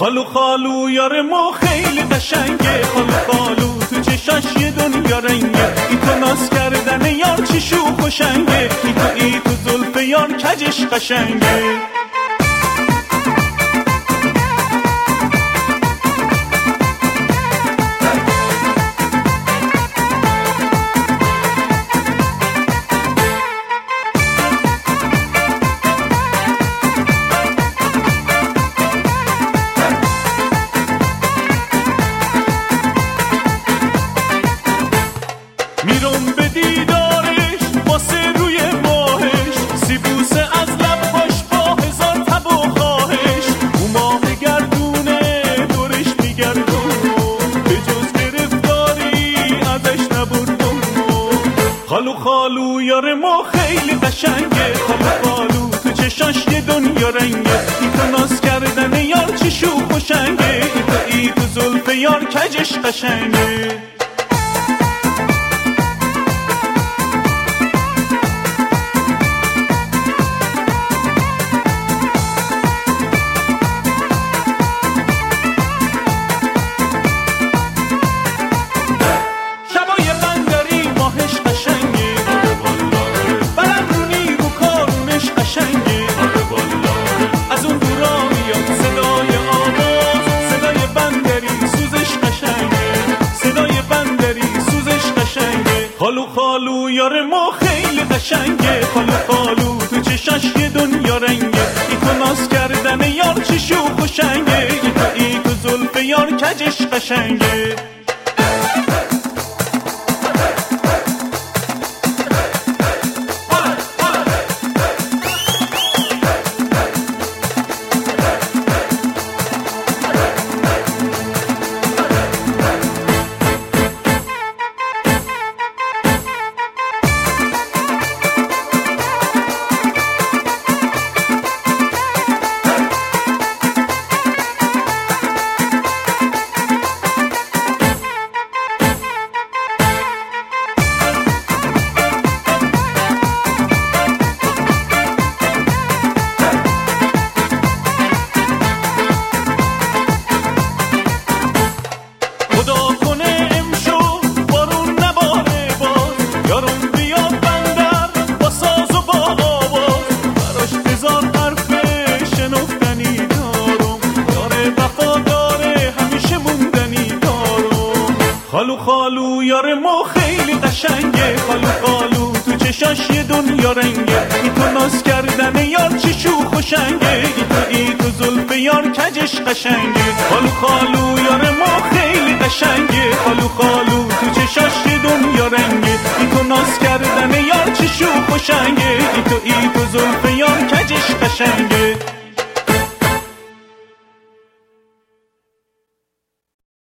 خالو خالو یار ما خیلی قشنگه، خالو خالو تو چشاش یه دنیا رنگه، ای تو ناز کردن یار چی شوخ و شنگه، ای تو زلف یار کجش قشنگه. میرم به دیدارش واسه روی ماهش، سیبوسه از لباش با هزار تب و خواهش، او ماه گردونه دورش میگردم به جز گرفتاری ازش نبردم. خالو خالو یار ما خیلی قشنگه، خالو خالو تو چشاش یه دنیا رنگه، ای تو ناز کردن یار چی شوخ و شنگه، ای تو زلف یار کجش قشنگه. خالو خالو یار ما خیلی قشنگه، خالو خالو تو چشاش یه دنیا رنگه، ای تو ناز کردن یار چی شوخ و شنگه، ای تو زلف یار کجش قشنگه. خالو خالو یار ما خیلی قشنگه، خالو خالو تو چشاش یه دنیا رنگه، ای تو ناز کردن یار چی شوخ و شنگه، ای تو زلف یار کجش قشنگه. خالو خالو یار ما خیلی قشنگه، خالو خالو تو چشاش یه دنیا رنگه، ای تو ناز کردن یار چی شوخ و شنگه، ای تو زلف یار کجش